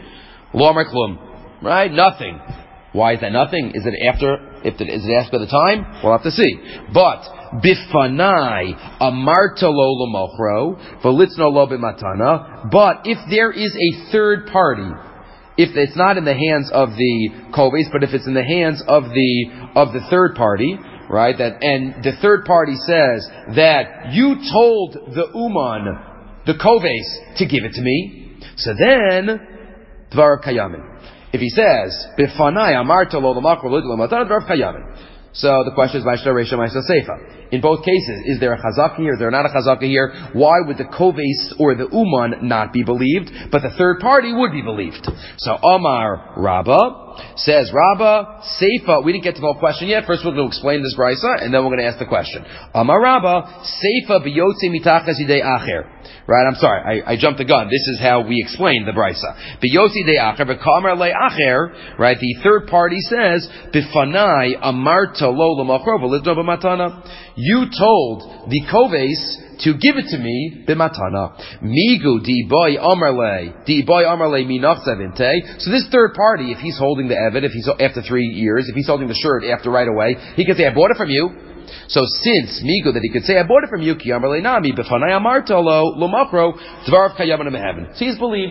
Right? Nothing. Why is that nothing? Is it after, if it, is it after the time? We'll have to see. But, bifanai amarta lo l'mochro, v'litzno lo b'matana. But if there is a third party, if it's not in the hands of the koves, but if it's in the hands of the, of the third party, right, that, and the third party says that you told the uman, the koves, to give it to me, so then, dvar kayamin. If he says, bifanai amarta lo l'makro lo l'matana, dvar kayamin. So the question is, Maishta Reisha, Maishta Seifa. In both cases, is there a chazaka here? Is there not a chazaka here? Why would the koves or the uman not be believed, but the third party would be believed? So Omar Rabba says, Rabba Seifa. We didn't get to the whole question yet. First, we're going to explain this brisa, and then we're going to ask the question. Omar Rabba Seifa biyotze mitachas yidei acher. Right, I'm sorry, I, I jumped the gun. This is how we explain the brisa. Biyotze yidei acher, v'kamar le acher. Right, the third party says, bifanai amarta lo l'machro v'lizno b'matana. You told the koves to give it to me b'matana. Migu di boy amarle di boy amarle minach zavinte. So this third party, if he's holding the eved, if he's after three years, if he's holding the shirt after right away, he can say, I bought it from you. So since migu that he could say, I bought it from you, ki amarle nami b'fanai amarta lo l'machro dvarav kayaman meheaven. So he's believed.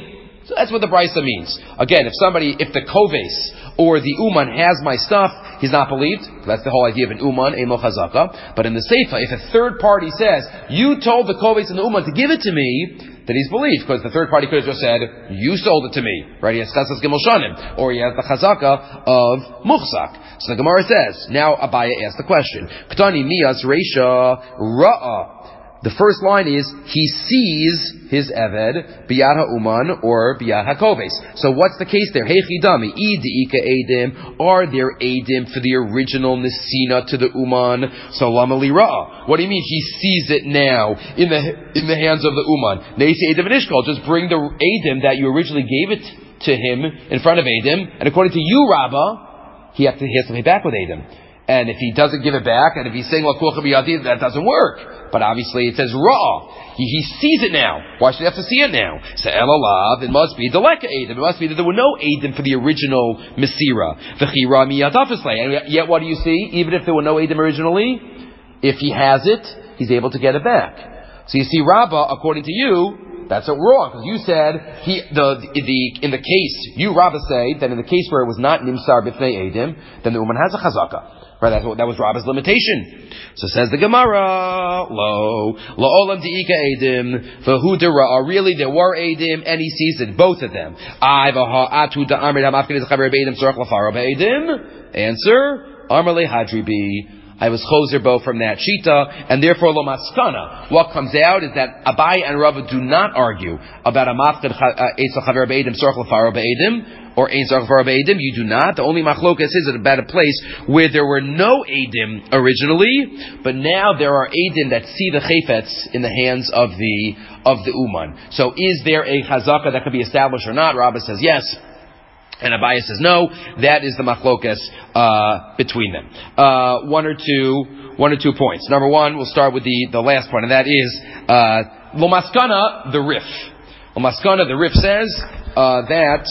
So that's what the Brisa means. Again, if somebody, if the Koves or the Uman has my stuff, he's not believed. That's the whole idea of an Uman, Emo Chazaka. But in the Seifa, if a third party says, you told the Koves and the Uman to give it to me, then he's believed, because the third party could have just said, you sold it to me. Right? He has Chazas Gimel Shanim. Or he has the Chazaka of Muchzak. So the Gemara says, now Abaya asked the question, Ktani Miyas Reisha Ra'ah. The first line is, he sees his Eved, Biyad HaUman, or Biyad HaKoves. So what's the case there? Heichidami, I Di'ika Edim, are there Edim for the original Nesina to the Uman? So Lama Li Ra'ah. What do you mean he sees it now in the in the hands of the Uman? Neisi Edim V'nishkal, just bring the Edim that you originally gave it to him in front of Edim, and according to you, Rabbah, he has to, he has to pay back with Edim. And if he doesn't give it back, and if he's saying Lakucha B'yadi, that doesn't work. But obviously it says Ra'ah. He, he sees it now. Why should he have to see it now? So Elalav, it must be Deleka Eidim. It must be that there were no Eidim for the original Mesira. V'chira miyadafisle. And yet what do you see? Even if there were no Eidim originally, if he has it, he's able to get it back. So you see, Rabbah, according to you, that's wrong, because you said he the the in the case you Rabbah say that in the case where it was not Nimsar B'fnei Eidim, then the woman has a Chazaka. Right, that's what, that was Rabbah's limitation. So says the Gemara, lo, lo olam di'ika edim, v'hu dera, really there were edim, and he sees it, both of them. Ay v'ha atu da'amrid ha'mafkin is chaver be'edim, tzorach l'faro be'edim. Answer, amar le'hadri bi. I was choser bo from that shita, and therefore lo maskana. What comes out is that Abai and Rava do not argue about a mafkin etzal chaver be'edim, tzorach l'faro be'edim, or Ein Zarach V'Ara B'Eidim, you do not. The only machlokas is about a place where there were no Eidim originally, but now there are Eidim that see the Chayfetz in the hands of the of the Uman. So is there a Chazaka that can be established or not? Rabbah says yes, and Abaya says no. That is the machlokas uh, between them. Uh, one or two, one or two points. Number one, we'll start with the, the last point, and that is uh, Lo Maskana, the Rif. Lo Maskana, the Rif says uh, that.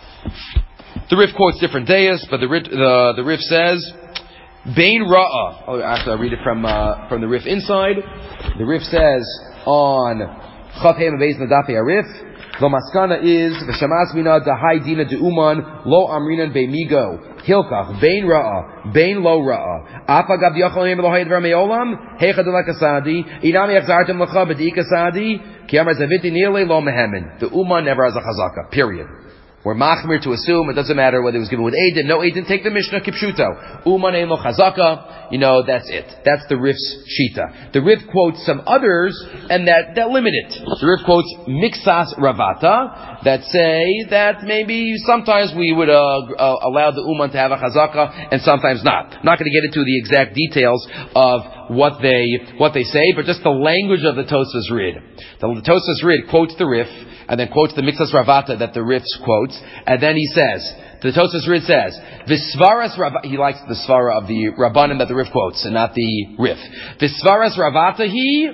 The Rif quotes different dayas, but the the the Rif says, "Bain Ra'ah." Oh, actually, I'll read it from uh, from the Rif inside. The Rif says on Chav Hey Beis Nadafi Arif, the maskana is v'shamas mina dahai dina deuman lo amrinan beimigo hilkach Bain Ra'ah Bain Lo Ra'ah apa gav yachol lo hayadvar meolam heicha delakasadi inami achzartem lacha b'dikasadi ki amar zaviti nile lo mehemin. The uman never has a chazaka. Period. We're machmir to assume it doesn't matter whether it was given with Eidim, no Eidim, take the Mishnah Kipshuto. Uman ein lo chazaka, you know, that's it. That's the Rif's Shita. The Rif quotes some others, and that, that limit it. The Rif quotes Miksas Ravata, that say that maybe sometimes we would uh, uh, allow the Uman to have a chazaka, and sometimes not. I'm not going to get into the exact details of what they, what they say, but just the language of the Tosfos Rid. The Tosfos Rid quotes the Rif, and then quotes the Miksas Ravata that the Rif quotes, and then he says, the Tosfos Rid says, Visvaras Ravata, he likes the Svara of the Rabbanim that the Rif quotes, and not the Rif. Visvaras Ravata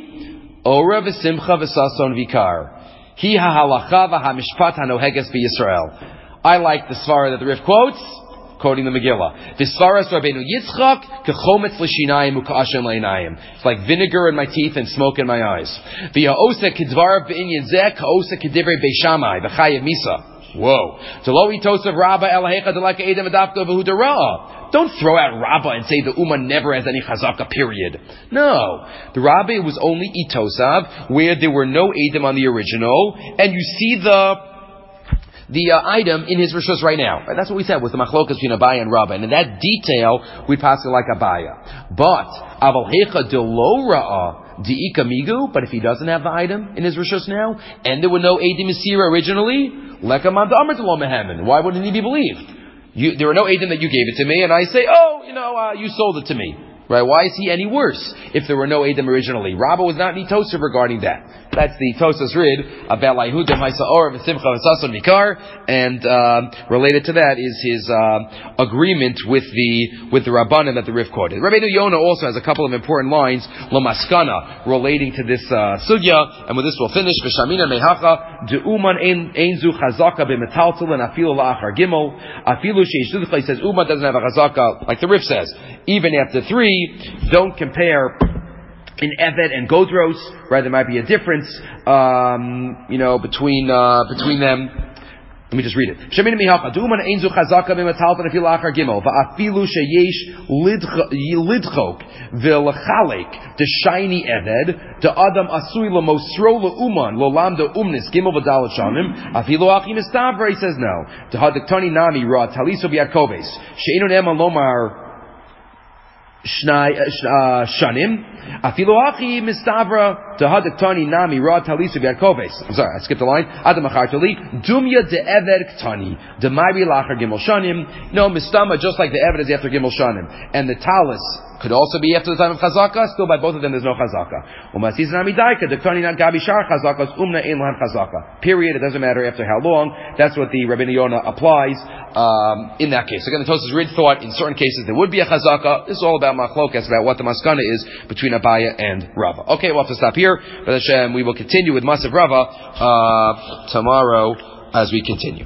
he, Ora v'simcha v'sason vikar. He ha'halacha v'hamishpat hanoheges b'Yisrael. I like the Svara that the Rif quotes, quoting the Megillah. Visvaras Rabbeinu Yitzchak kechometz l'shinayim u'ka'ashem le'inayim. It's like vinegar in my teeth and smoke in my eyes. V'ya'osek k'dvar b'inyan zeh ka'osek k'divrei Beishamai v'chayev misa. Whoa. Toloi tosav Rabba elahecha delaka edem adapto v'hu dera'ah. Don't throw out Rabba and say the Ummah never has any chazaka, period. No. The Rabba was only itosav, where there were no edem on the original, and you see the the uh, item in his rishus right now. Right? That's what we said with the machlokas between Abaya and Rabba. And in that detail, we pass it like Abaya. But, aval hecha de lo ra'ah di'ika migu, but if he doesn't have the item in his rishus now, and there were no Eidim Mesira originally, lekamad amr to lo mehemen. Why wouldn't he be believed? You, there were no Eidim that you gave it to me, and I say, oh, you know, uh, you sold it to me. Right? Why is he any worse if there were no Eidim originally? Rabba was not nitosef regarding that. That's the Tosfos Rid about Laihudim Ha'Sa'or V'Simcha V'Sason Vikar, and uh, related to that is his uh, agreement with the with the Rabbanan that the Rif quoted. Rabbeinu Yonah also has a couple of important lines Lamaskana relating to this uh, sugya, and with this we'll finish. V'Shamina Mehacha De'uman Einzu Chazaka B'Metaltel and Afilu La'achar Gimel Afilu Sheish He says Uman doesn't have a Chazaka like the Rif says. Even after three, don't compare in Eved and Godros, right? There might be a difference, um, you know, between uh, between them. Let me just read it. Shemini mihalcha du'uman einzu chazaka b'metalton afilu achar gimel va'afilu sheyesh lidchok v'lechalek the shiny eved the adam asui lemosro leuman lolam de umnis gimel v'dalat shanim afilu achi mistavra. He says no. The hadiktani nami ra taliso biakoves she'enu ne'eman lomar shanim afilu achi mistavra. Tahadaktani nami ra talisu biakoves. I'm sorry, I skipped a line. Adam achartali dumya de eved ktani de mayri lachar gimel shanim. No mistama, just like the eved is after gimel shanim, and the talis could also be after the time of chazaka. Still, by both of them, there's no chazaka. Umasis nami daika daktani not gabi shar chazakas umna ein lahan chazaka. Period. It doesn't matter after how long. That's what the Rabbeinu Yonah applies um, in that case. Again, the Tosfos Rid thought in certain cases there would be a chazaka. This is all about machlokas, about what the maskana is between Abaya and Rava. Okay, we'll have to stop here. But Hashem, we will continue with Masav Rava uh, tomorrow as we continue.